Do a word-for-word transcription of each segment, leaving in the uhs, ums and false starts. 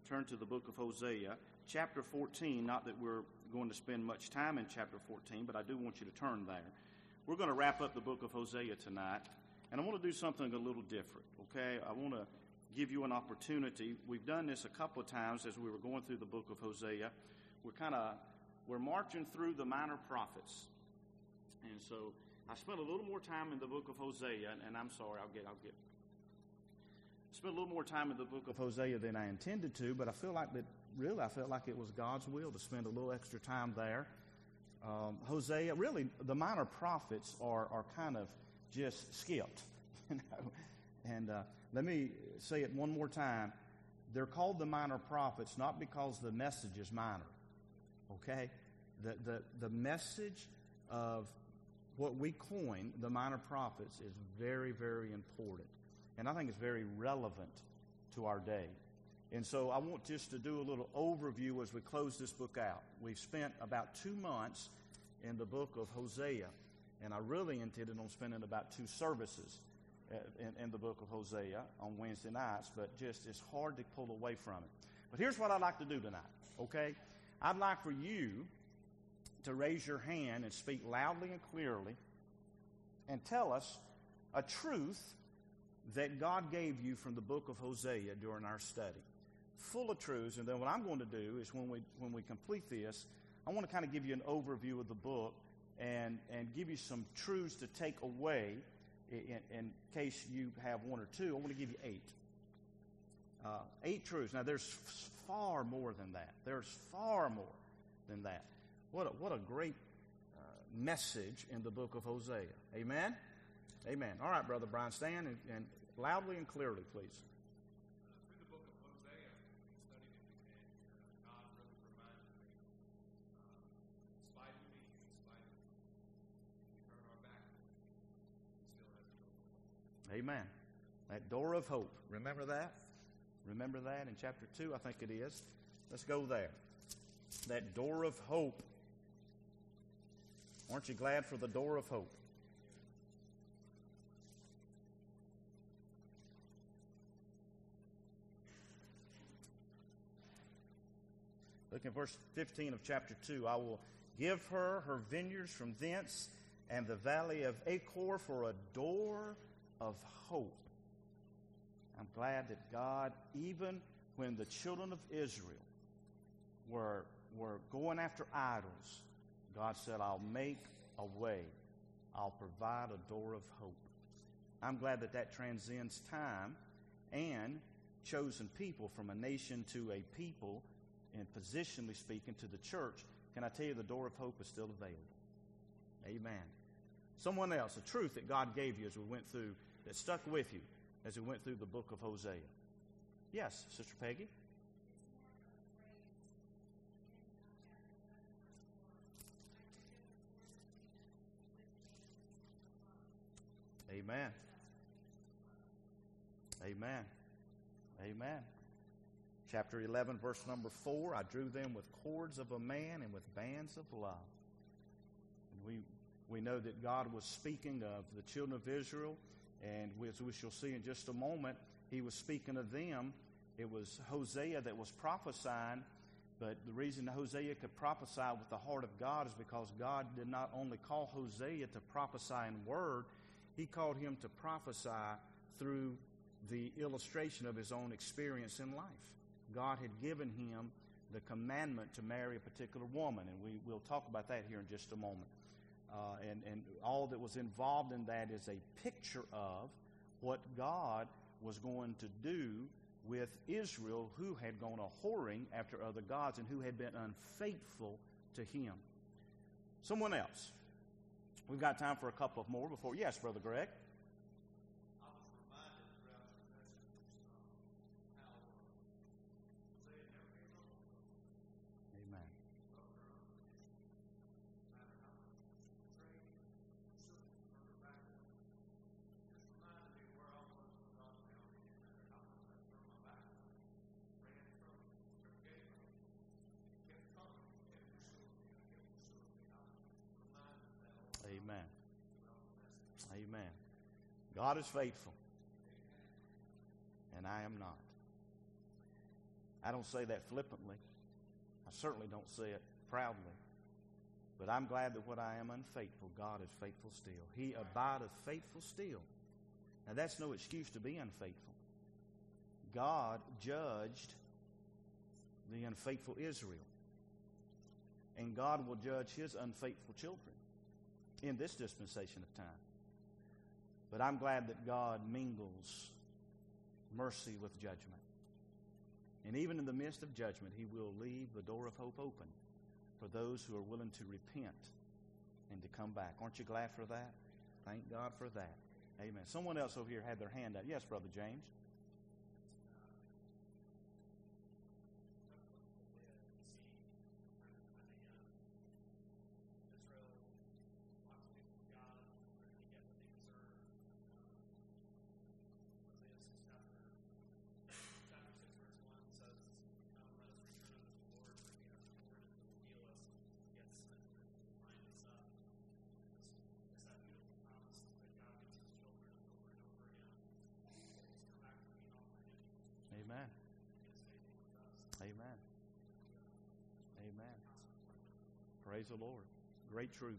turn to the book of Hosea, chapter fourteen. Not that we're going to spend much time in chapter fourteen, but I do want you to turn there. We're going to wrap up the book of Hosea tonight, and I want to do something a little different, okay? I want to give you an opportunity. We've done this a couple of times as we were going through the book of Hosea. We're kind of, we're marching through the minor prophets. And so I spent a little more time in the book of Hosea, and, and I'm sorry, I'll get, I'll get. I spent a little more time in the book of Hosea than I intended to, but I feel like that, really, I felt like it was God's will to spend a little extra time there. Um, Hosea, really, the minor prophets are, are kind of just skipped, you know. And uh, let me say it one more time. They're called the minor prophets not because the message is minor, okay? The, the, the message of what we coin the minor prophets is very, very important. And I think it's very relevant to our day. And so I want just to do a little overview as we close this book out. We've spent about two months in the book of Hosea, and I really intended on spending about two services in, in the book of Hosea on Wednesday nights, but just it's hard to pull away from it. But here's what I'd like to do tonight, okay? I'd like for you to raise your hand and speak loudly and clearly and tell us a truth that God gave you from the book of Hosea during our study. Full of truths, and then what I'm going to do is when we when we complete this, I want to kind of give you an overview of the book and, and give you some truths to take away in, in case you have one or two. I want to give you eight. Uh, eight truths. Now, there's f- far more than that. There's far more than that. What a, what a great uh, message in the book of Hosea. Amen? Amen. All right, Brother Brian, stand and, and loudly and clearly, please. Amen. That door of hope. Remember that? Remember that in chapter two, I think it is. Let's go there. That door of hope. Aren't you glad for the door of hope? Look at verse fifteen of chapter two. I will give her her vineyards from thence, and the valley of Achor for a door of hope. I'm glad that God, even when the children of Israel were, were going after idols, God said, I'll make a way. I'll provide a door of hope. I'm glad that that transcends time and chosen people from a nation to a people, and positionally speaking to the church. Can I tell you the door of hope is still available? Amen. Someone else, a truth that God gave you as we went through, that stuck with you as we went through the book of Hosea. Yes, Sister Peggy? Amen. Amen. Amen. Chapter eleven, verse number four, I drew them with cords of a man and with bands of love. And we we know that God was speaking of the children of Israel, and as we shall see in just a moment, he was speaking of them. It was Hosea that was prophesying, but the reason Hosea could prophesy with the heart of God is because God did not only call Hosea to prophesy in word, he called him to prophesy through the illustration of his own experience in life. God had given him the commandment to marry a particular woman, and we will talk about that here in just a moment. Uh, and, and all that was involved in that is a picture of what God was going to do with Israel, who had gone a whoring after other gods and who had been unfaithful to him. Someone else. We've got time for a couple of more before. Yes, Brother Greg. Amen. Amen. God is faithful, and I am not. I don't say that flippantly. I certainly don't say it proudly. But I'm glad that when I am unfaithful, God is faithful still. He abideth faithful still. Now, that's no excuse to be unfaithful. God judged the unfaithful Israel. And God will judge his unfaithful children in this dispensation of time. But I'm glad that God mingles mercy with judgment. And even in the midst of judgment, he will leave the door of hope open for those who are willing to repent and to come back. Aren't you glad for that? Thank God for that. Amen. Someone else over here had their hand up. Yes, Brother James. Amen. Amen. Amen. Praise the Lord. Great truth.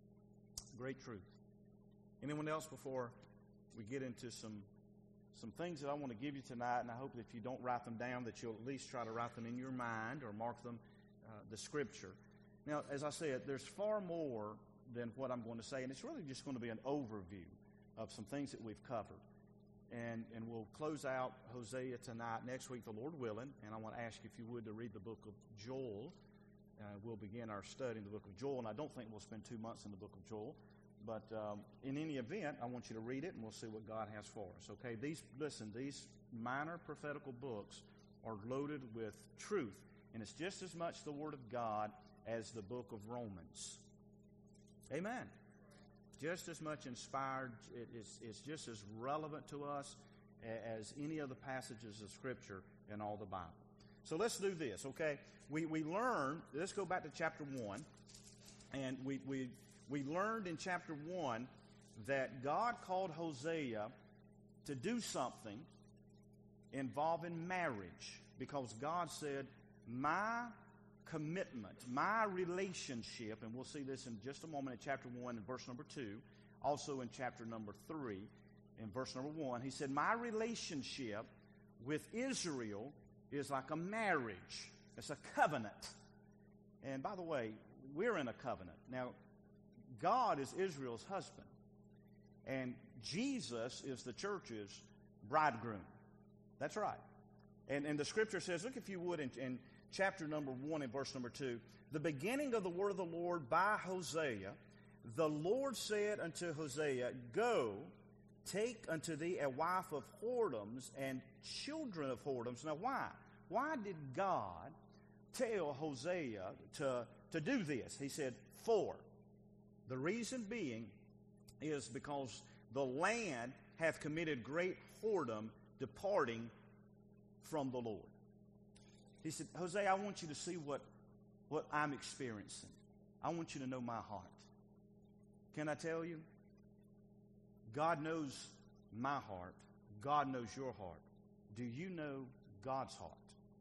Great truth. Anyone else before we get into some some things that I want to give you tonight, and I hope that if you don't write them down, that you'll at least try to write them in your mind or mark them, uh, the Scripture. Now, as I said, there's far more than what I'm going to say, and it's really just going to be an overview of some things that we've covered. And and we'll close out Hosea tonight, next week, the Lord willing. And I want to ask you, if you would, to read the book of Joel. Uh, we'll begin our study in the book of Joel, and I don't think we'll spend two months in the book of Joel. But um, in any event, I want you to read it, and we'll see what God has for us. Okay? These, listen, these minor prophetical books are loaded with truth, and it's just as much the Word of God as the book of Romans. Amen. Just as much inspired, it is, it's just as relevant to us as any of the passages of Scripture in all the Bible. So let's do this, okay? We we learned, let's go back to chapter one, and we, we, we learned in chapter one that God called Hosea to do something involving marriage, because God said, my commitment, my relationship, and we'll see this in just a moment in chapter one and verse number two, also in chapter number three in verse number one, he said, my relationship with Israel is like a marriage. It's a covenant. And by the way, we're in a covenant. Now, God is Israel's husband, and Jesus is the church's bridegroom. That's right. And, and the Scripture says, look if you would in, in chapter number one and verse number two, the beginning of the word of the Lord by Hosea, the Lord said unto Hosea, go, take unto thee a wife of whoredoms and children of whoredoms. Now why? Why did God tell Hosea to, to do this? He said, for. The reason being is because the land hath committed great whoredom, departing from the Lord. He said, Hosea, I want you to see what, what I'm experiencing. I want you to know my heart. Can I tell you? God knows my heart. God knows your heart. Do you know God's heart?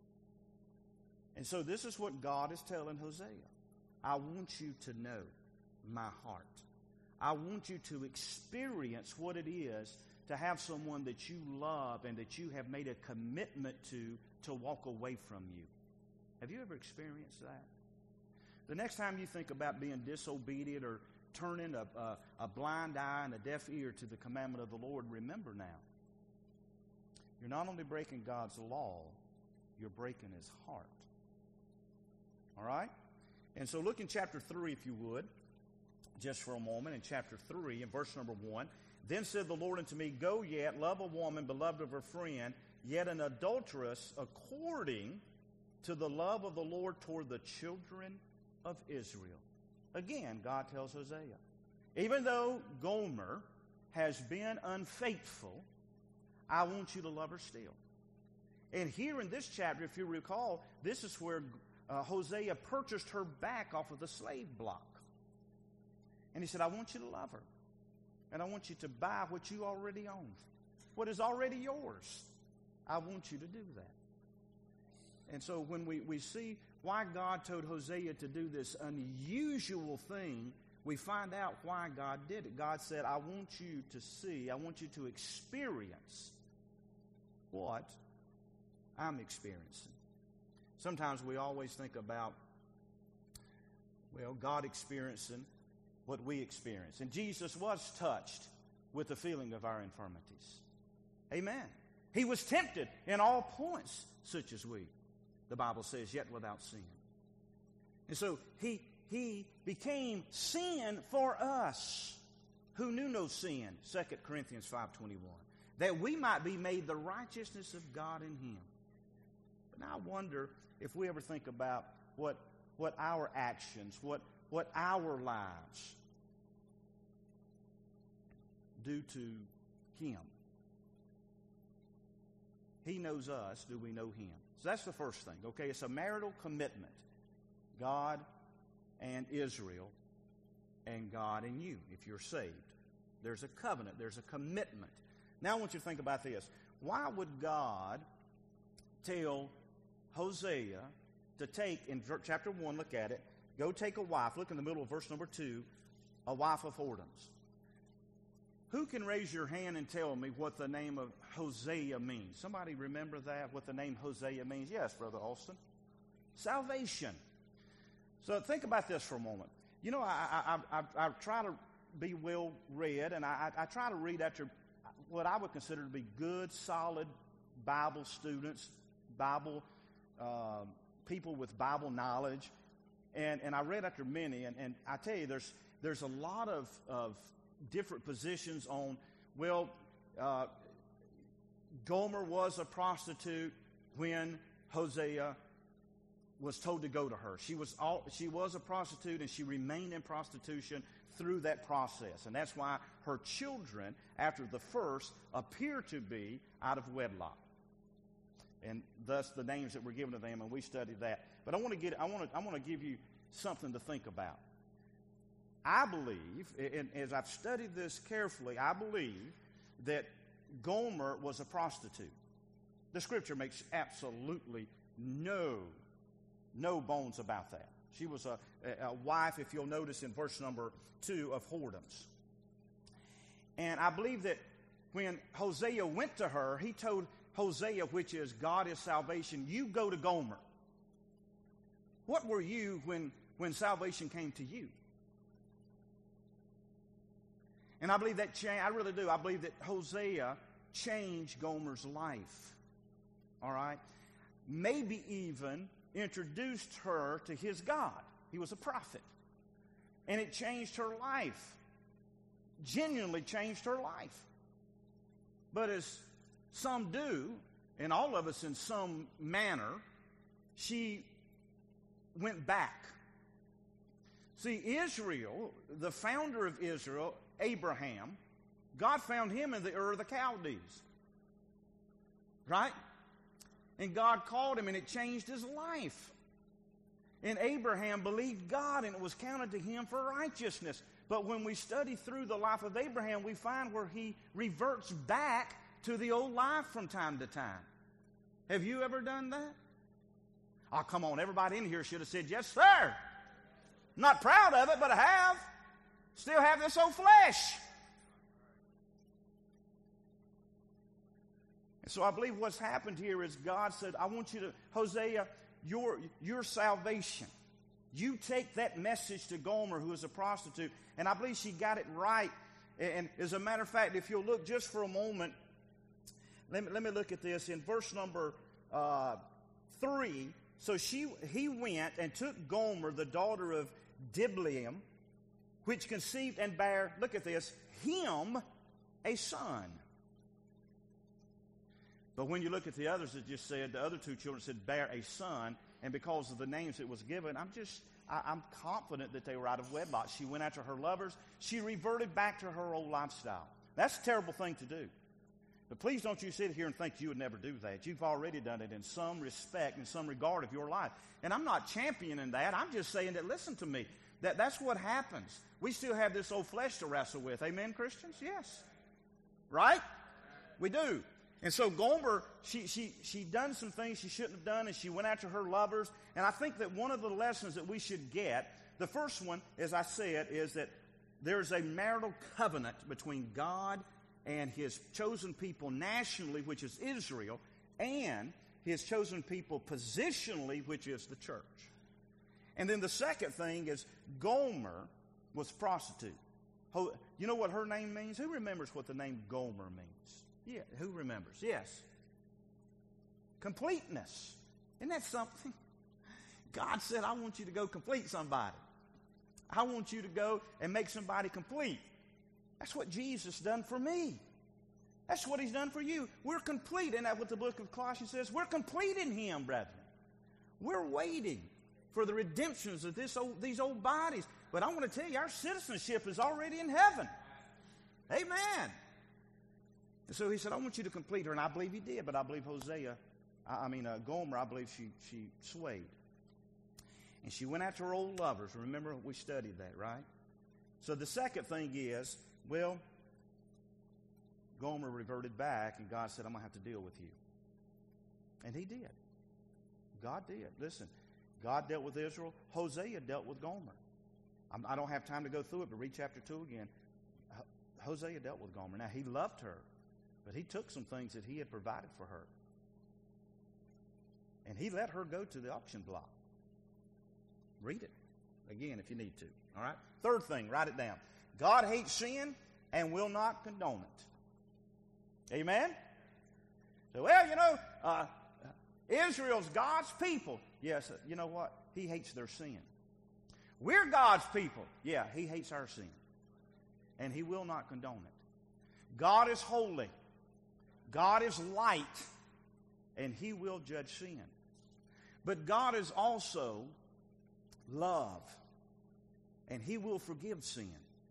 And so this is what God is telling Hosea. I want you to know my heart. I want you to experience what it is to have someone that you love and that you have made a commitment to to walk away from you. Have you ever experienced that? The next time you think about being disobedient or turning a, a, a blind eye and a deaf ear to the commandment of the Lord, remember now, you're not only breaking God's law, you're breaking his heart. All right? And so look in chapter three, if you would, just for a moment, in chapter three, in verse number one. Then said the Lord unto me, go yet, love a woman, beloved of her friend, yet an adulteress, according to the love of the Lord toward the children of Israel. Again, God tells Hosea, even though Gomer has been unfaithful, I want you to love her still. And here in this chapter, if you recall, this is where uh, Hosea purchased her back off of the slave block. And he said, I want you to love her. And I want you to buy what you already own, what is already yours. I want you to do that. And so when we, we see why God told Hosea to do this unusual thing, we find out why God did it. God said, I want you to see, I want you to experience what I'm experiencing. Sometimes we always think about, well, God experiencing what we experience. And Jesus was touched with the feeling of our infirmities. Amen. He was tempted in all points, such as we. The Bible says, yet without sin. And so he, he became sin for us who knew no sin, Second Corinthians five twenty-one, that we might be made the righteousness of God in him. But now I wonder if we ever think about what, what our actions, what, what our lives do to him. He knows us. Do we know him? So that's the first thing, okay? It's a marital commitment. God and Israel and God and you, if you're saved. There's a covenant. There's a commitment. Now I want you to think about this. Why would God tell Hosea to take, in chapter one, look at it, go take a wife, look in the middle of verse number two, a wife of whoredoms. Who can raise your hand and tell me what the name of Hosea means? Somebody remember that, what the name Hosea means? Yes, Brother Austin. Salvation. So think about this for a moment. You know, I, I, I, I try to be well read, and I, I try to read after what I would consider to be good, solid Bible students, Bible uh, people with Bible knowledge. And, and I read after many, and, and I tell you, there's, there's a lot of, of different positions on, well, uh, Gomer was a prostitute when Hosea was told to go to her. She was all, she was a prostitute, and she remained in prostitution through that process. And that's why her children, after the first, appear to be out of wedlock. And thus the names that were given to them, and we studied that. But I want to get I want to I want to give you something to think about. I believe, and as I've studied this carefully, I believe that Gomer was a prostitute. The Scripture makes absolutely no, no bones about that. She was a, a wife, if you'll notice in verse number two, of whoredoms. And I believe that when Hosea went to her, he told Hosea, which is God is salvation, you go to Gomer. What were you when, when salvation came to you? And I believe that changed, I really do. I believe that Hosea changed Gomer's life. All right? Maybe even introduced her to his God. He was a prophet. And it changed her life. Genuinely changed her life. But as some do, and all of us in some manner, she went back. See, Israel, the founder of Israel, Abraham, God found him in the Ur of the Chaldees. Right? And God called him, and it changed his life. And Abraham believed God, and it was counted to him for righteousness. But when we study through the life of Abraham, we find where he reverts back to the old life from time to time. Have you ever done that? Oh, come on. Everybody in here should have said, yes, sir. Not proud of it, but I have. Still have this old flesh. And so I believe what's happened here is God said, I want you to, Hosea, your, your salvation. You take that message to Gomer, who is a prostitute. And I believe she got it right. And as a matter of fact, if you'll look just for a moment, let me, let me look at this. In verse number uh, three, so she he went and took Gomer, the daughter of Diblaim, which conceived and bare, look at this, him a son. But when you look at the others, it just said, the other two children said, bear a son. And because of the names it was given, I'm just, I, I'm confident that they were out of wedlock. She went after her lovers. She reverted back to her old lifestyle. That's a terrible thing to do. But please don't you sit here and think you would never do that. You've already done it in some respect, in some regard of your life. And I'm not championing that. I'm just saying that, listen to me, that that's what happens. We still have this old flesh to wrestle with. Amen, Christians? Yes. Right? We do. And so Gomer, she, she, she done some things she shouldn't have done, and she went after her lovers. And I think that one of the lessons that we should get, the first one, as I said, is that there's a marital covenant between God and his chosen people nationally, which is Israel, and his chosen people positionally, which is the church. And then the second thing is Gomer was a prostitute. You know what her name means? Who remembers what the name Gomer means? Yeah, who remembers? Yes. Completeness. Isn't that something? God said, I want you to go complete somebody. I want you to go and make somebody complete. That's what Jesus done for me. That's what he's done for you. We're complete. Isn't that what the book of Colossians says? We're complete in him, brethren. We're waiting for the redemptions of this old, these old bodies. But I want to tell you, our citizenship is already in heaven. Amen. And so he said, I want you to complete her. And I believe he did, but I believe Hosea, I, I mean uh, Gomer, I believe she, she swayed. And she went after her old lovers. Remember, we studied that, right? So the second thing is, well, Gomer reverted back, and God said, I'm going to have to deal with you. And he did. God did. Listen, God dealt with Israel. Hosea dealt with Gomer. I'm, I don't have time to go through it, but read chapter two again. Hosea dealt with Gomer. Now, he loved her, but he took some things that he had provided for her. And he let her go to the auction block. Read it again if you need to. All right? Third thing, write it down. God hates sin and will not condone it. Amen? So, well, you know, uh, Israel's God's people. Yes, you know what? He hates their sin. We're God's people. Yeah, he hates our sin. And he will not condone it. God is holy. God is light. And he will judge sin. But God is also love. And he will forgive sin.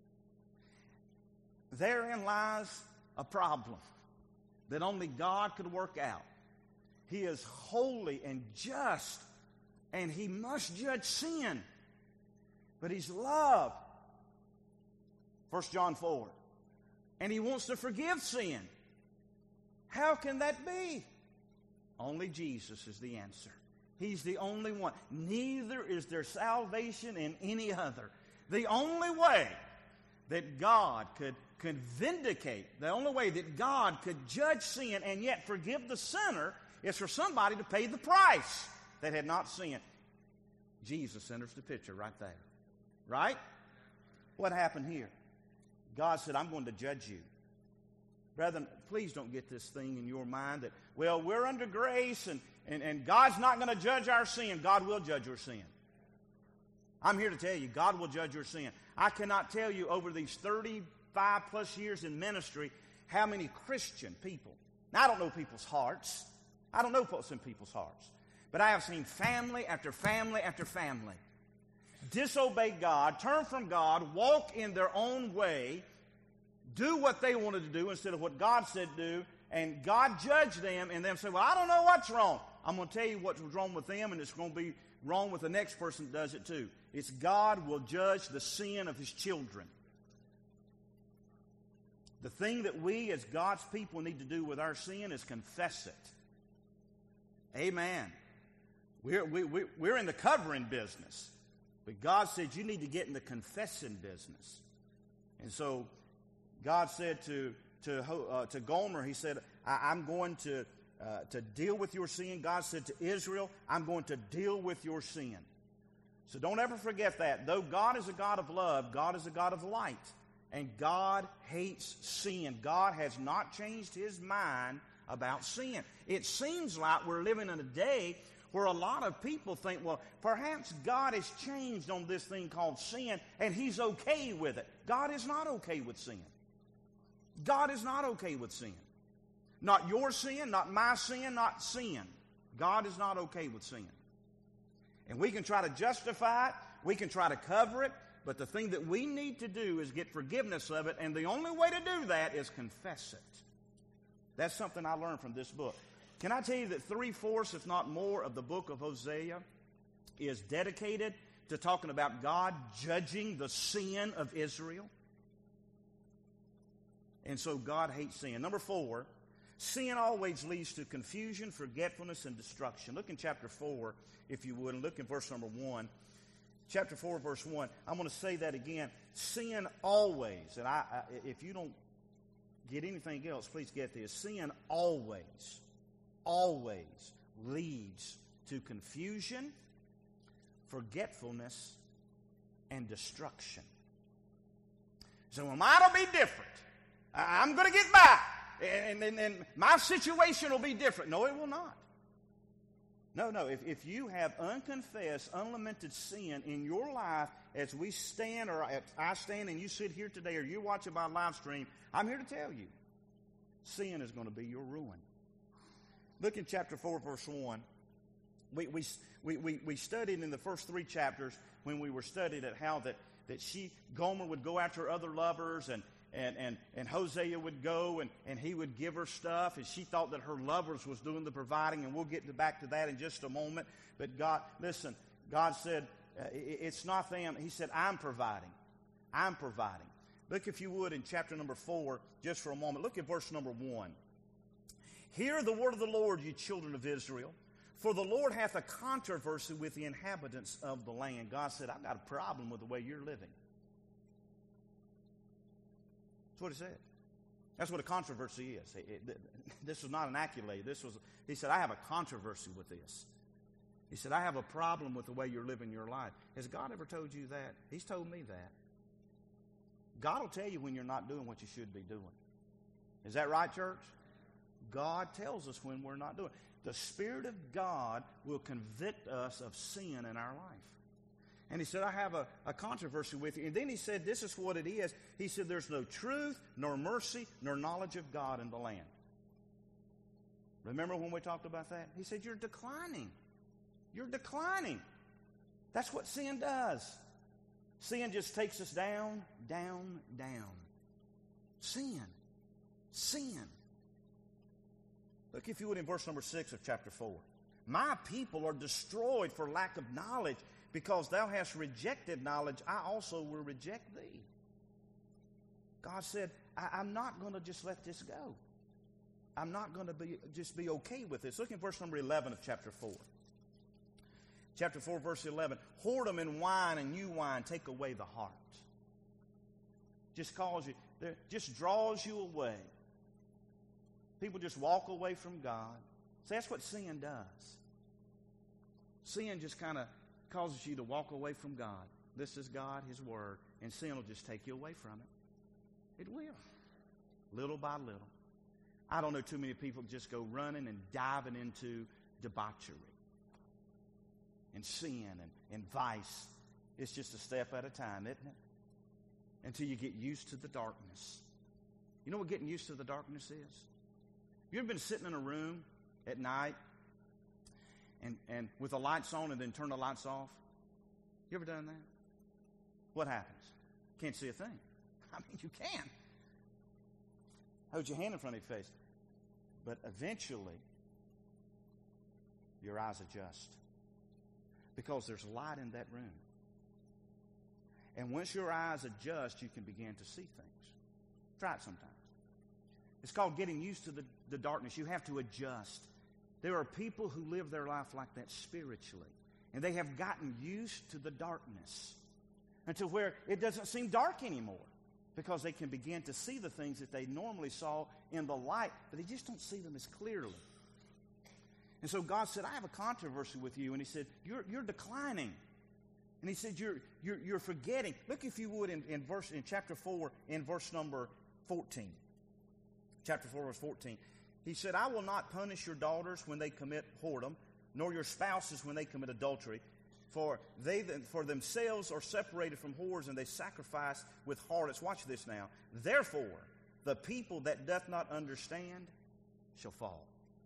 Therein lies a problem that only God could work out. He is holy and just, and he must judge sin. But he's love. First John four. And he wants to forgive sin. How can that be? Only Jesus is the answer. He's the only one. Neither is there salvation in any other. The only way that God could, could vindicate, the only way that God could judge sin and yet forgive the sinner is for somebody to pay the price that had not sinned. Jesus enters the picture right there. Right? What happened here? God said, I'm going to judge you. Brethren, please don't get this thing in your mind that, well, we're under grace and, and, and God's not going to judge our sin. God will judge your sin. I'm here to tell you, God will judge your sin. I cannot tell you over these thirty-five plus years in ministry how many Christian people, now I don't know people's hearts. I don't know what's in people's hearts. But I have seen family after family after family disobey God, turn from God, walk in their own way, do what they wanted to do instead of what God said do, and God judged them, and them say, well, I don't know what's wrong. I'm going to tell you what's wrong with them, and it's going to be wrong with the next person that does it too. It's God will judge the sin of his children. The thing that we as God's people need to do with our sin is confess it. Amen. We're, we, we, we're in the covering business. But God said you need to get in the confessing business. And so God said to to uh, to Gomer, he said, I, I'm going to uh, to deal with your sin. God said to Israel, I'm going to deal with your sin. So don't ever forget that. Though God is a God of love, God is a God of light. And God hates sin. God has not changed his mind about sin. It seems like we're living in a day where a lot of people think, well, perhaps God has changed on this thing called sin, and he's okay with it. God is not okay with sin. God is not okay with sin. Not your sin, not my sin, not sin. God is not okay with sin. And we can try to justify it, we can try to cover it, but the thing that we need to do is get forgiveness of it, and the only way to do that is confess it. That's something I learned from this book. Can I tell you that three-fourths, if not more, of the book of Hosea is dedicated to talking about God judging the sin of Israel? And so God hates sin. Number four, Sin always leads to confusion, forgetfulness, and destruction. Look in chapter four, if you would, and look in verse number one. Chapter four, verse one. I'm going to say that again. Sin always, and I, I, if you don't get anything else, please get this. Sin always, always leads to confusion, forgetfulness, and destruction. So well, mine will be different. I'm going to get by. And, and, and my situation will be different. No, it will not. No, no. If, if you have unconfessed, unlamented sin in your life, as we stand, or I stand and you sit here today, or you're watching by live stream, I'm here to tell you, sin is going to be your ruin. Look in chapter four, verse one. We, we, we, we, we studied in the first three chapters when we were studied at how that, that she, Gomer, would go after other lovers, and And, and, and Hosea would go and, and he would give her stuff, and she thought that her lovers was doing the providing, and we'll get to back to that in just a moment. But God, listen, God said, uh, it, it's not them. He said, I'm providing. I'm providing. Look, if you would, in chapter number four, just for a moment. Look at verse number one. Hear the word of the Lord, you children of Israel, for the Lord hath a controversy with the inhabitants of the land. God said, I've got a problem with the way you're living. That's what he said. That's what a controversy is. It, it, this was not an accolade. This was, he said, I have a controversy with this. He said, I have a problem with the way you're living your life. Has God ever told you that? He's told me that. God will tell you when you're not doing what you should be doing. Is that right, church? God tells us when we're not doing it. The Spirit of God will convict us of sin in our life. And he said, I have a, a controversy with you. And then he said, this is what it is. He said, there's no truth, nor mercy, nor knowledge of God in the land. Remember when we talked about that? He said, you're declining. You're declining. That's what sin does. Sin just takes us down, down, down. Sin. Sin. Look, if you would, in verse number six of chapter four. My people are destroyed for lack of knowledge. Because thou hast rejected knowledge, I also will reject thee. God said, I, I'm not going to just let this go. I'm not going to be just be okay with this. Look at verse number eleven of chapter four. Chapter four, verse eleven. Whoredom and wine and new wine take away the heart. Just calls you, just draws you away. People just walk away from God. So that's what sin does. Sin just kind of causes you to walk away from God. This is God, His Word, and sin will just take you away from it. It will. Little by little. I don't know too many people just go running and diving into debauchery and sin and, and vice. It's just a step at a time, isn't it? Until you get used to the darkness. You know what getting used to the darkness is? You ever been sitting in a room at night And, and with the lights on and then turn the lights off? You ever done that? What happens? Can't see a thing. I mean, you can. Hold your hand in front of your face. But eventually, your eyes adjust. Because there's light in that room. And once your eyes adjust, you can begin to see things. Try it sometimes. It's called getting used to the, the darkness. You have to adjust. There are people who live their life like that spiritually. And they have gotten used to the darkness until where it doesn't seem dark anymore, because they can begin to see the things that they normally saw in the light, but they just don't see them as clearly. And so God said, I have a controversy with you. And he said, you're, you're declining. And he said, you're, you're, you're forgetting. Look, if you would, in, in, verse, in chapter four, in verse number fourteen. Chapter four, verse fourteen. He said, I will not punish your daughters when they commit whoredom, nor your spouses when they commit adultery. For they for themselves are separated from whores, and they sacrifice with harlots. Watch this now. Therefore, the people that doth not understand shall fall.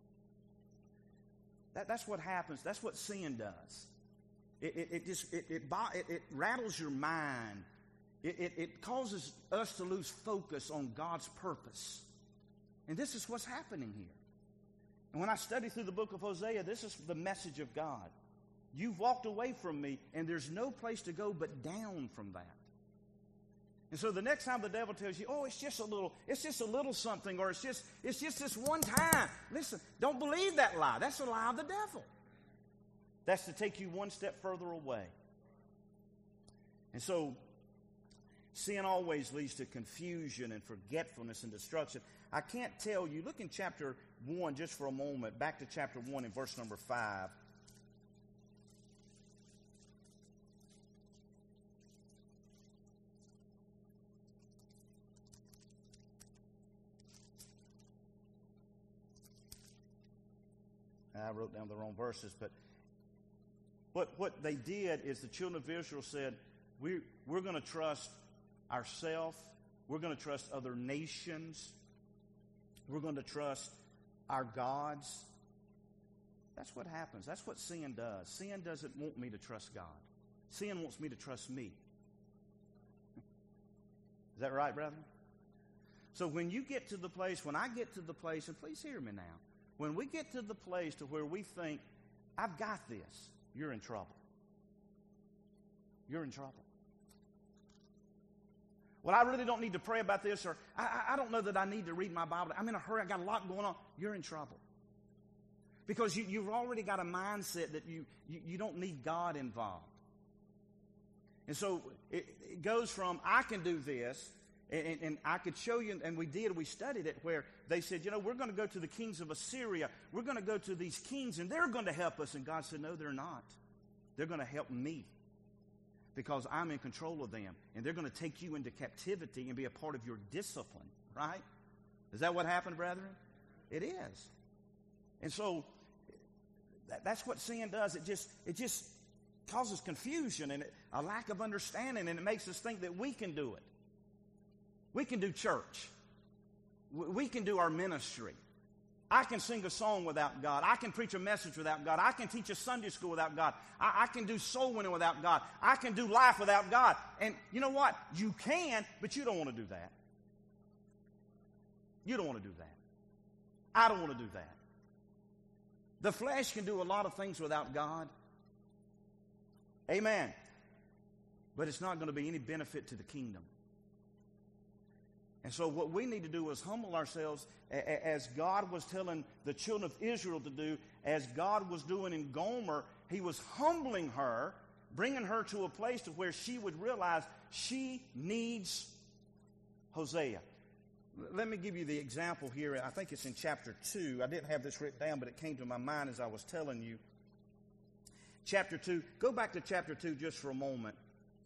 That, that's what happens. That's what sin does. It, it, it just it, it, it, it rattles your mind. It, it, it causes us to lose focus on God's purpose. And this is what's happening here. And when I study through the book of Hosea, this is the message of God. You've walked away from me, and there's no place to go but down from that. And so the next time the devil tells you, oh, it's just a little, it's just a little something, or it's just, it's just this one time. Listen, don't believe that lie. That's a lie of the devil. That's to take you one step further away. And so sin always leads to confusion and forgetfulness and destruction. I can't tell you, look in chapter one just for a moment, back to chapter one in verse number five. I wrote down the wrong verses, but what, what they did is the children of Israel said, we, we're going to trust ourselves, we're going to trust other nations, we're going to trust our gods. That's what happens. That's what sin does. Sin doesn't want me to trust God. Sin wants me to trust me. Is that right, brethren? So when you get to the place, when I get to the place, and please hear me now, when we get to the place to where we think, I've got this, you're in trouble. You're in trouble. Well, I really don't need to pray about this, or I, I don't know that I need to read my Bible. I'm in a hurry. I got a lot going on. You're in trouble. Because you, you've already got a mindset that you, you, you don't need God involved. And so it, it goes from, I can do this, and, and I could show you, and we did, we studied it, where they said, you know, we're going to go to the kings of Assyria. We're going to go to these kings, and they're going to help us. And God said, no, they're not. They're going to help me because I'm in control of them. And they're going to take you into captivity and be a part of your discipline, right? Is that what happened, brethren? It is. And so that, that's what sin does. It just, it just causes confusion and a lack of understanding, and it makes us think that we can do it. We can do church. We can do our ministry. I can sing a song without God. I can preach a message without God. I can teach a Sunday school without God. I, I can do soul winning without God. I can do life without God. And you know what? You can, but you don't want to do that. You don't want to do that. I don't want to do that. The flesh can do a lot of things without God. Amen. But it's not going to be any benefit to the kingdom. And so what we need to do is humble ourselves as God was telling the children of Israel to do, as God was doing in Gomer. He was humbling her, bringing her to a place to where she would realize she needs Hosea. Let me give you the example here. I think it's in chapter two. I didn't have this written down, but it came to my mind as I was telling you. Chapter two. Go back to chapter two just for a moment.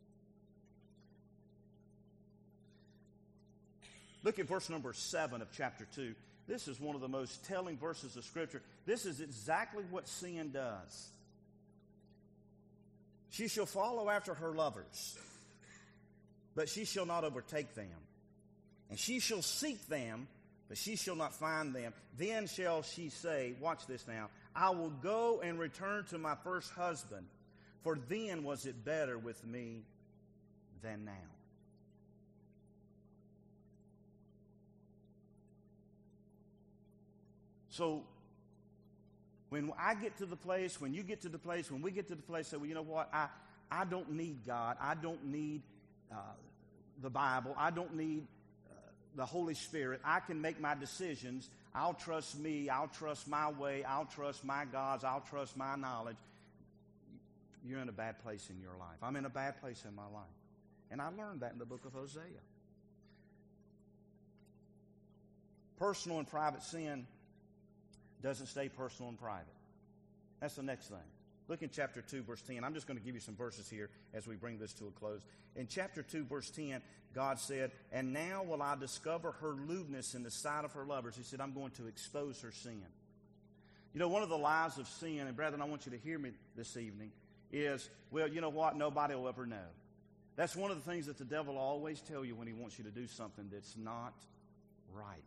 Look at verse number seven of chapter two. This is one of the most telling verses of Scripture. This is exactly what sin does. She shall follow after her lovers, but she shall not overtake them. And she shall seek them, but she shall not find them. Then shall she say, watch this now, I will go and return to my first husband, for then was it better with me than now. So when I get to the place, when you get to the place, when we get to the place, say, well, you know what? I, I don't need God. I don't need uh, the Bible. I don't need uh, the Holy Spirit. I can make my decisions. I'll trust me. I'll trust my way. I'll trust my gods. I'll trust my knowledge. You're in a bad place in your life. I'm in a bad place in my life. And I learned that in the book of Hosea. Personal and private sin doesn't stay personal and private. That's the next thing. Look in chapter two, verse ten. I'm just going to give you some verses here as we bring this to a close. In chapter two, verse ten, God said, and now will I discover her lewdness in the sight of her lovers. He said, I'm going to expose her sin. You know, one of the lies of sin, and brethren, I want you to hear me this evening, is, well, you know what? Nobody will ever know. That's one of the things that the devil will always tell you when he wants you to do something that's not right.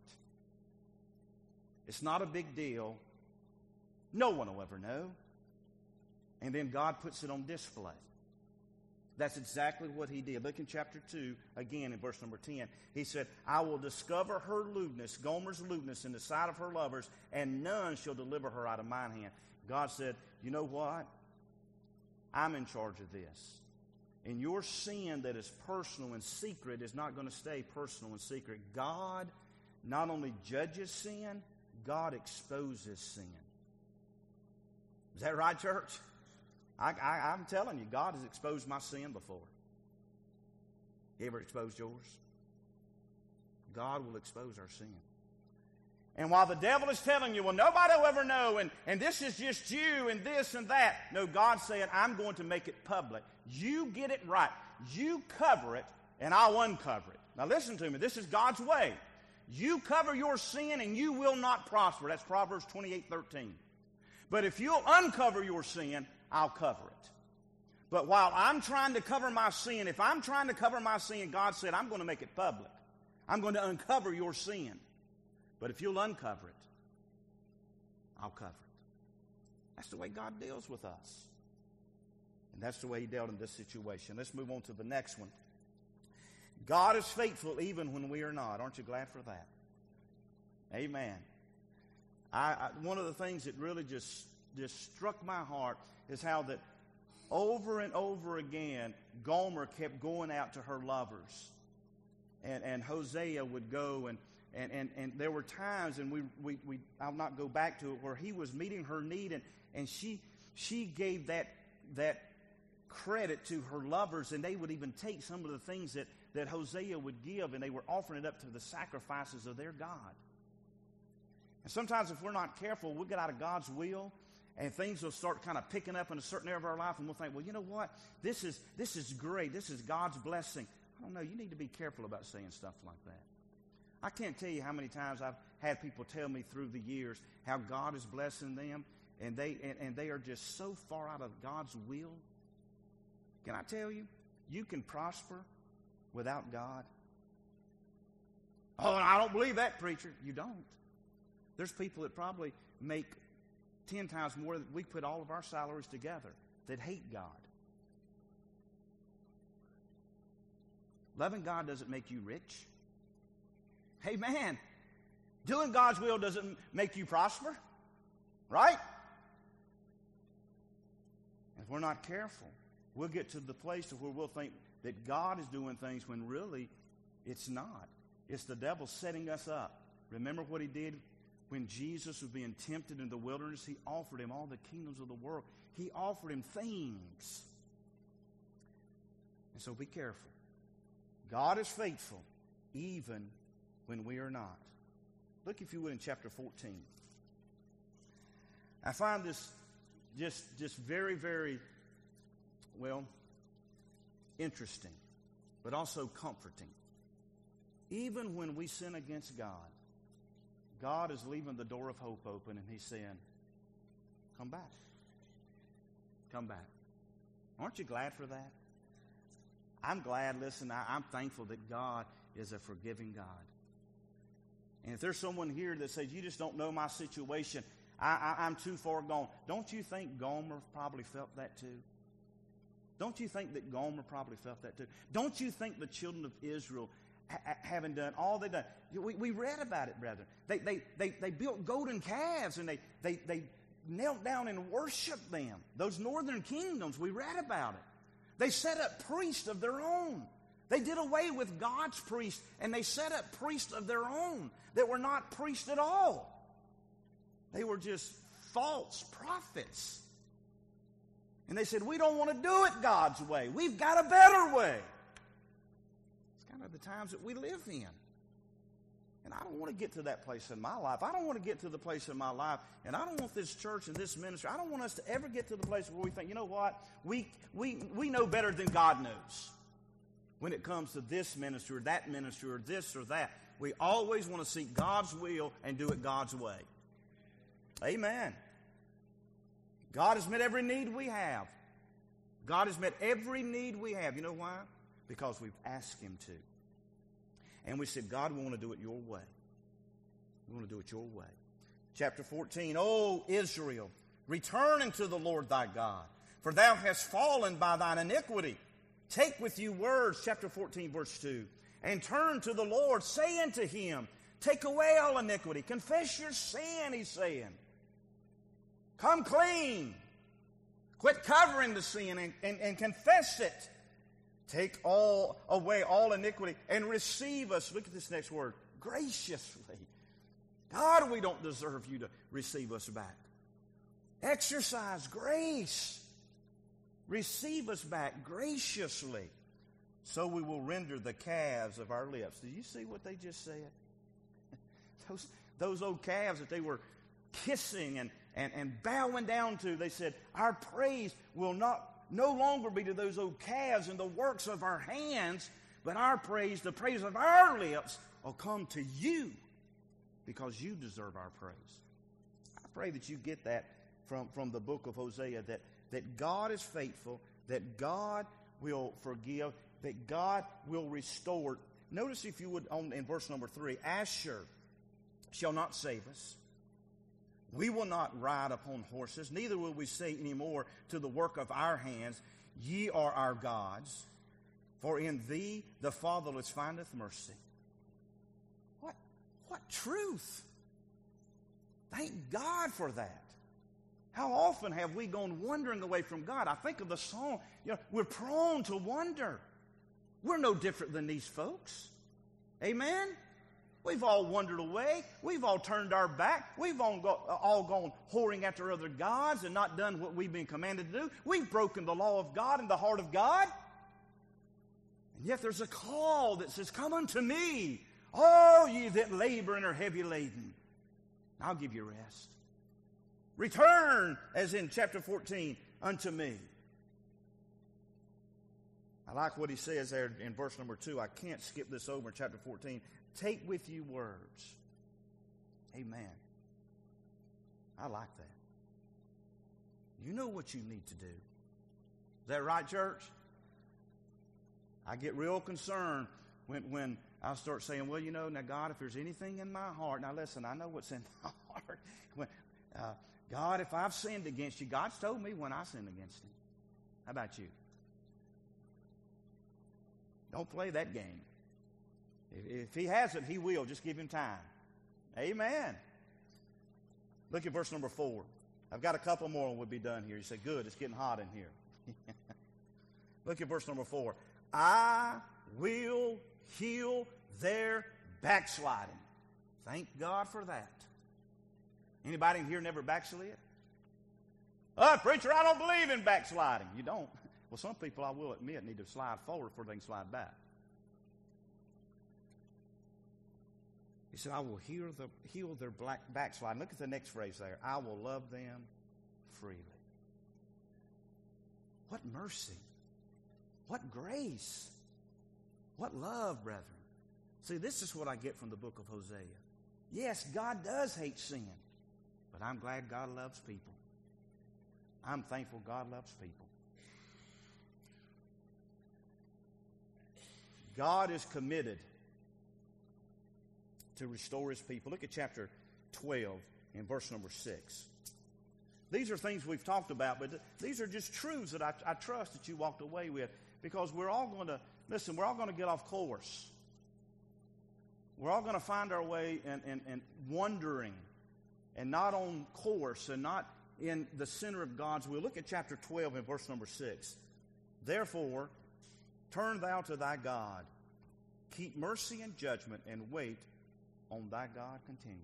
It's not a big deal. No one will ever know. And then God puts it on display. That's exactly what he did. Look in chapter two, again in verse number ten. He said, I will discover her lewdness, Gomer's lewdness, in the sight of her lovers, and none shall deliver her out of mine hand. God said, you know what? I'm in charge of this. And your sin that is personal and secret is not going to stay personal and secret. God not only judges sin, God exposes sin. Is that right, church? I, I, I'm telling you, God has exposed my sin before. He ever exposed yours? God will expose our sin. And while the devil is telling you, well, nobody will ever know, and, and this is just you, and this and that. No, God's saying, I'm going to make it public. You get it right. You cover it, and I'll uncover it. Now listen to me. This is God's way. You cover your sin, and you will not prosper. That's Proverbs twenty-eight thirteen. But if you'll uncover your sin, I'll cover it. But while I'm trying to cover my sin, if I'm trying to cover my sin, God said, I'm going to make it public. I'm going to uncover your sin. But if you'll uncover it, I'll cover it. That's the way God deals with us. And that's the way he dealt in this situation. Let's move on to the next one. God is faithful even when we are not. Aren't you glad for that? Amen. I, I, one of the things that really just, just struck my heart is how that over and over again, Gomer kept going out to her lovers. And, and Hosea would go and And, and, and there were times, and we, we, we I'll not go back to it, where he was meeting her need, and, and she she gave that that credit to her lovers, and they would even take some of the things that, that Hosea would give, and they were offering it up to the sacrifices of their God. And sometimes if we're not careful, we'll get out of God's will, and things will start kind of picking up in a certain area of our life, and we'll think, well, you know what? This is this is great. This is God's blessing. I don't know. You need to be careful about saying stuff like that. I can't tell you how many times I've had people tell me through the years how God is blessing them, and they and, and they are just so far out of God's will. Can I tell you, you can prosper without God? Oh, I don't believe that, preacher. You don't. There's people that probably make ten times more than we put all of our salaries together that hate God. Loving God doesn't make you rich. Amen. Doing God's will doesn't make you prosper, right? If we're not careful, we'll get to the place where we'll think that God is doing things when really it's not. It's the devil setting us up. Remember what he did when Jesus was being tempted in the wilderness? He offered him all the kingdoms of the world. He offered him things. And so be careful. God is faithful even when we are not. Look, if you would, in chapter fourteen. I find this just, just very, very, well, interesting, but also comforting. Even when we sin against God, God is leaving the door of hope open, and he's saying, come back. Come back. Aren't you glad for that? I'm glad, listen, I, I'm thankful that God is a forgiving God. And if there's someone here that says, you just don't know my situation, I, I, I'm too far gone, don't you think Gomer probably felt that too? Don't you think that Gomer probably felt that too? Don't you think the children of Israel, ha- having done all they've done, we, we read about it, brethren. They, they, they, they built golden calves, and they, they, they knelt down and worshiped them. Those northern kingdoms, we read about it. They set up priests of their own. They did away with God's priests, and they set up priests of their own that were not priests at all. They were just false prophets. And they said, we don't want to do it God's way. We've got a better way. It's kind of the times that we live in. And I don't want to get to that place in my life. I don't want to get to the place in my life, and I don't want this church and this ministry, I don't want us to ever get to the place where we think, you know what, we, we, we know better than God knows. When it comes to this ministry or that ministry or this or that, we always want to seek God's will and do it God's way. Amen. God has met every need we have. God has met every need we have. You know why? Because we've asked him to. And we said, God, we want to do it your way. We want to do it your way. Chapter fourteen, O Israel, return unto the Lord thy God, for thou hast fallen by thine iniquity. Take with you words, chapter fourteen, verse two, and turn to the Lord, say unto him, take away all iniquity. Confess your sin, he's saying. Come clean. Quit covering the sin and, and, and confess it. Take all away all iniquity and receive us. Look at this next word. Graciously. God, we don't deserve you to receive us back. Exercise grace. Receive us back graciously. So we will render the calves of our lips. Did you see what they just said? those, those old calves that they were kissing and, and, and bowing down to, they said, our praise will not no longer be to those old calves and the works of our hands, but our praise, the praise of our lips, will come to you because you deserve our praise. I pray that you get that from, from the book of Hosea, that, that God is faithful, that God will forgive, that God will restore. Notice, if you would, on, in verse number three, Asher shall not save us. We will not ride upon horses, neither will we say any more to the work of our hands, ye are our gods, for in thee the fatherless findeth mercy. What, what truth! Thank God for that. How often have we gone wandering away from God? I think of the song, you know, we're prone to wander. We're no different than these folks. Amen? We've all wandered away. We've all turned our back. We've all, go, all gone whoring after other gods and not done what we've been commanded to do. We've broken the law of God and the heart of God. And yet there's a call that says, come unto me, all ye that labor and are heavy laden. I'll give you rest. Return, as in chapter fourteen, unto me. I like what he says there in verse number two. I can't skip this over in chapter fourteen. Take with you words. Amen. I like that. You know what you need to do. Is that right, church? I get real concerned when, when I start saying, well, you know, now, God, if there's anything in my heart. Now, listen, I know what's in my heart. When, uh, God, if I've sinned against you, God's told me when I sinned against him. How about you? Don't play that game. If he hasn't, he will. Just give him time. Amen. Look at verse number four. I've got a couple more and we'll be done here. You say, good, it's getting hot in here. Look at verse number four. I will heal their backsliding. Thank God for that. Anybody in here never backslid? Oh, preacher, I don't believe in backsliding. You don't? Well, some people, I will admit, need to slide forward before they can slide back. He said, I will heal, the, heal their black backsliding. Look at the next phrase there. I will love them freely. What mercy. What grace. What love, brethren. See, this is what I get from the book of Hosea. Yes, God does hate sin, but I'm glad God loves people. I'm thankful God loves people. God is committed to restore his people. Look at chapter twelve in verse number six. These are things we've talked about, but these are just truths that I, I trust that you walked away with, because we're all going to, listen, we're all going to get off course. We're all going to find our way and, and, and wandering and not on course and not in the center of God's will. Look at chapter twelve in verse number six. Therefore, turn thou to thy God, keep mercy and judgment, and wait on thy God continually.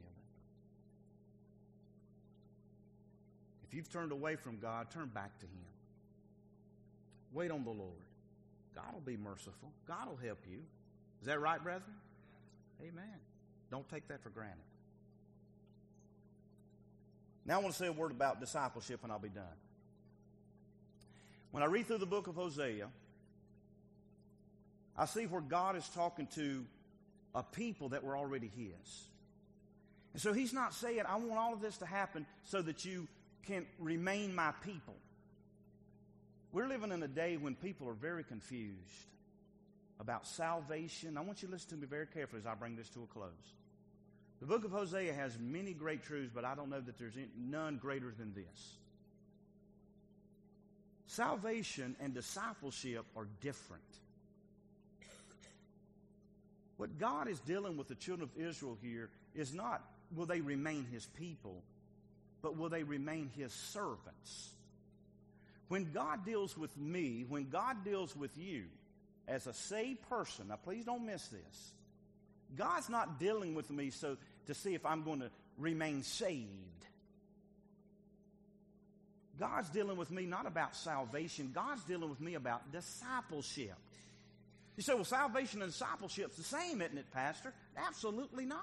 If you've turned away from God, turn back to him. Wait on the Lord. God will be merciful. God will help you. Is that right, brethren? Amen. Don't take that for granted. Now I want to say a word about discipleship and I'll be done. When I read through the book of Hosea, I see where God is talking to a people that were already his. And so he's not saying, I want all of this to happen so that you can remain my people. We're living in a day when people are very confused about salvation. I want you to listen to me very carefully as I bring this to a close. The book of Hosea has many great truths, but I don't know that there's none greater than this. Salvation and discipleship are different. What God is dealing with the children of Israel here is not will they remain his people, but will they remain his servants. When God deals with me, when God deals with you, as a saved person, now please don't miss this. God's not dealing with me so to see if I'm going to remain saved. God's dealing with me not about salvation. God's dealing with me about discipleship. You say, well, salvation and discipleship's the same, isn't it, Pastor? Absolutely not.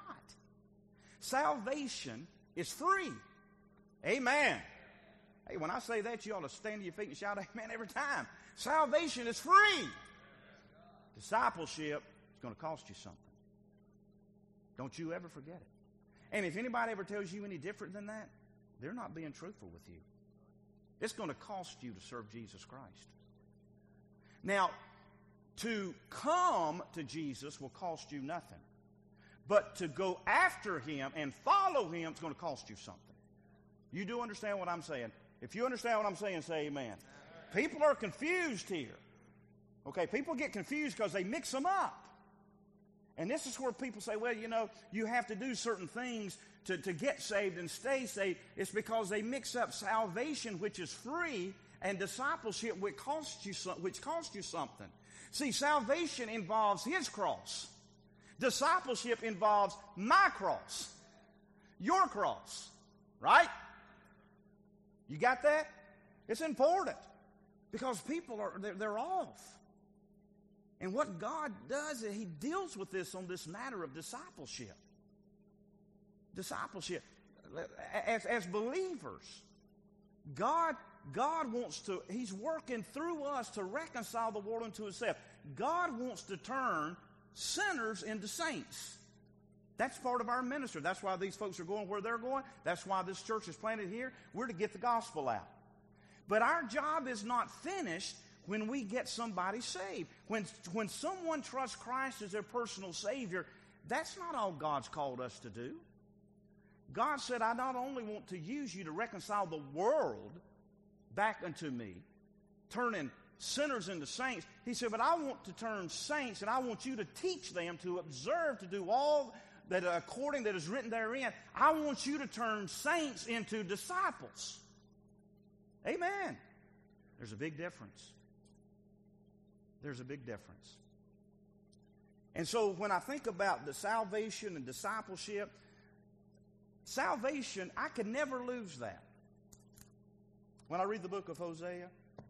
Salvation is free. Amen. Hey, when I say that, you ought to stand to your feet and shout amen every time. Salvation is free. Discipleship is going to cost you something. Don't you ever forget it. And if anybody ever tells you any different than that, they're not being truthful with you. It's going to cost you to serve Jesus Christ. Now, to come to Jesus will cost you nothing. But to go after Him and follow Him is going to cost you something. You do understand what I'm saying? If you understand what I'm saying, say amen. People are confused here. Okay, people get confused because they mix them up. And this is where people say, well, you know, you have to do certain things to, to get saved and stay saved. It's because they mix up salvation, which is free, and discipleship, which costs you, which costs you something. See, salvation involves His cross. Discipleship involves my cross. Your cross. Right? You got that? It's important. Because people are, they're, they're off. And what God does is He deals with this on this matter of discipleship. Discipleship. As, as believers, God, God wants to, He's working through us to reconcile the world unto Himself. God wants to turn sinners into saints. That's part of our ministry. That's why these folks are going where they're going. That's why this church is planted here. We're to get the gospel out. But our job is not finished when we get somebody saved. When, when someone trusts Christ as their personal Savior, that's not all God's called us to do. God said, I not only want to use you to reconcile the world back unto me, turning sinners into saints. He said, but I want to turn saints, and I want you to teach them to observe, to do all that according that is written therein. I want you to turn saints into disciples. Amen. There's a big difference. There's a big difference. And so when I think about the salvation and discipleship, salvation, I could never lose that. When I read the book of Hosea,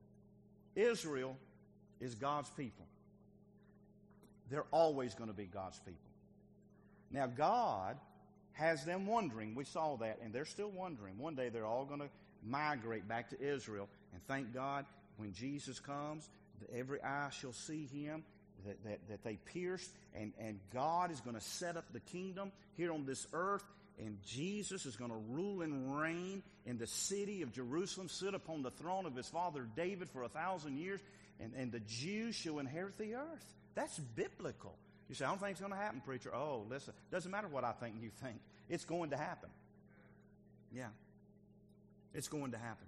Israel is God's people. They're always going to be God's people. Now, God has them wondering. We saw that, and they're still wondering. One day they're all going to migrate back to Israel. And thank God, when Jesus comes, every eye shall see Him, that, that, that they pierced, and, and God is going to set up the kingdom here on this earth, and Jesus is going to rule and reign in the city of Jerusalem, sit upon the throne of His father David for a thousand years, and, and the Jews shall inherit the earth. That's biblical. You say, I don't think it's going to happen, preacher. Oh, listen, doesn't matter what I think and you think. It's going to happen. Yeah. It's going to happen.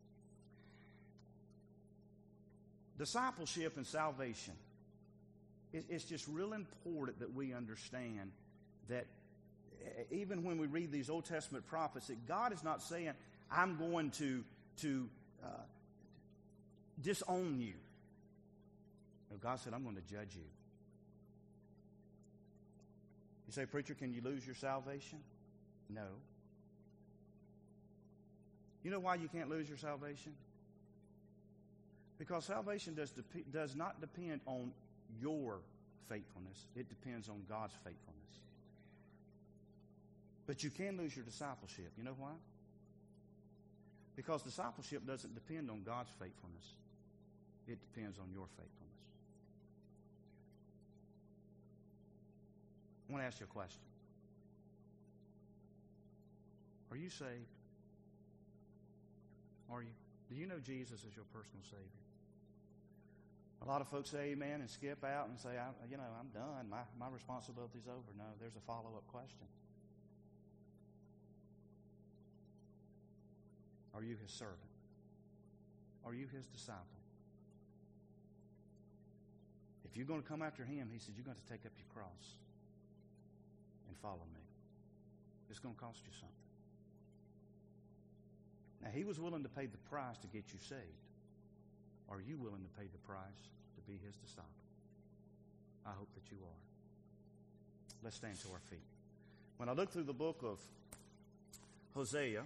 Discipleship and salvation. It, it's just real important that we understand that even when we read these Old Testament prophets, that God is not saying, I'm going to, to uh, disown you. No, God said, I'm going to judge you. You say, preacher, can you lose your salvation? No. You know why you can't lose your salvation? Because salvation does, dep- does not depend on your faithfulness. It depends on God's faithfulness. But you can lose your discipleship. You know why? Because discipleship doesn't depend on God's faithfulness. It depends on your faithfulness. I want to ask you a question. Are you saved? Are you? Do you know Jesus as your personal Savior? A lot of folks say amen and skip out and say, I, you know, I'm done. My, my responsibility's over. No, there's a follow-up question. Are you His servant? Are you His disciple? If you're going to come after Him, He said, you're going to take up your cross and follow me. It's going to cost you something. Now, He was willing to pay the price to get you saved. Are you willing to pay the price to be His disciple? I hope that you are. Let's stand to our feet. When I look through the book of Hosea,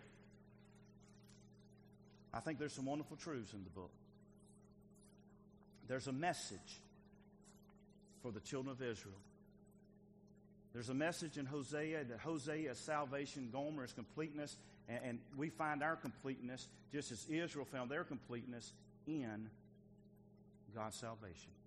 I think there's some wonderful truths in the book. There's a message for the children of Israel. There's a message in Hosea that Hosea is salvation, Gomer is completeness, and, and we find our completeness just as Israel found their completeness in God's salvation.